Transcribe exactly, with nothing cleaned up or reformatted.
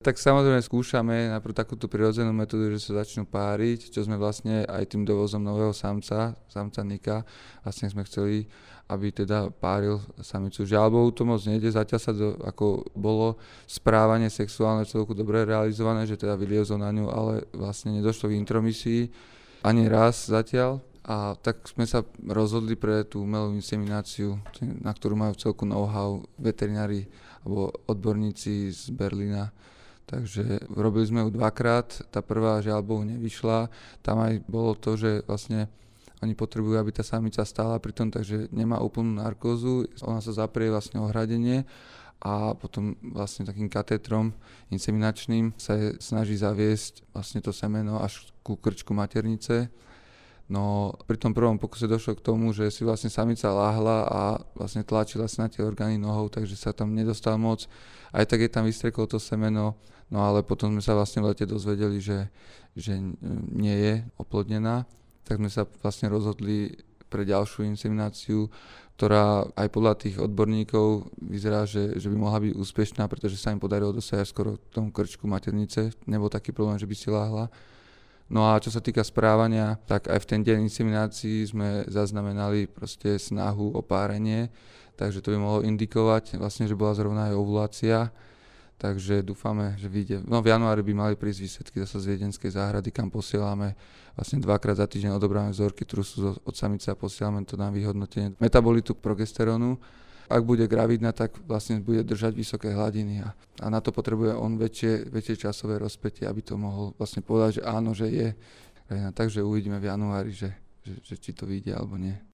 Tak samozrejme skúšame najprv takúto prirodzenú metódu, že sa začnú páriť, čo sme vlastne aj tým dovozom nového samca, samca Nika, vlastne sme chceli, aby teda páril samicu. Žiaľ Bohu to moc nejde, zatiaľ sa to, ako bolo správanie sexuálne celku dobre realizované, že teda vyliezol na ňu, ale vlastne nedošlo k intromisii ani raz zatiaľ. A tak sme sa rozhodli pre tú umelú insemináciu, na ktorú majú celku know-how veterinári alebo odborníci z Berlína. Takže robili sme ju dvakrát, tá prvá žiaľ Bohu nevyšla, tam aj bolo to, že vlastne oni potrebujú, aby tá samica stála pri tom, takže nemá úplnú narkózu, ona sa zaprie vlastne o hradenie a potom vlastne takým katétrom inseminačným sa je snaží zaviesť vlastne to semeno až ku krčku maternice. No pri tom prvom pokuse došlo k tomu, že si vlastne samica láhla a vlastne tlačila si na tie orgány nohou, takže sa tam nedostal moc. Aj tak je tam vystreklo to semeno, no ale potom sme sa vlastne v lete dozvedeli, že, že nie je oplodnená. Tak sme sa vlastne rozhodli pre ďalšiu insemináciu, ktorá aj podľa tých odborníkov vyzerá, že, že by mohla byť úspešná, pretože sa im podarilo dosiahnuť skoro k tomu krčku maternice. Nebol taký problém, že by si láhla. No a čo sa týka správania, tak aj v ten deň inseminácií sme zaznamenali proste snahu o párenie, takže to by mohlo indikovať vlastne, že bola zrovna aj ovulácia, takže dúfame, že vyjde. No v januári by mali prísť výsledky zase z viedenskej záhrady, kam posielame vlastne dvakrát za týždeň odobráme vzorky trusu od samice a posielame to na vyhodnotenie metabolitu progesterónu. Ak bude gravidná, tak vlastne bude držať vysoké hladiny a, a na to potrebuje on väčšie, väčšie časové rozpätie, aby to mohol vlastne povedať, že áno, že je. Takže uvidíme v januári, že, že, že či to vyjde alebo nie.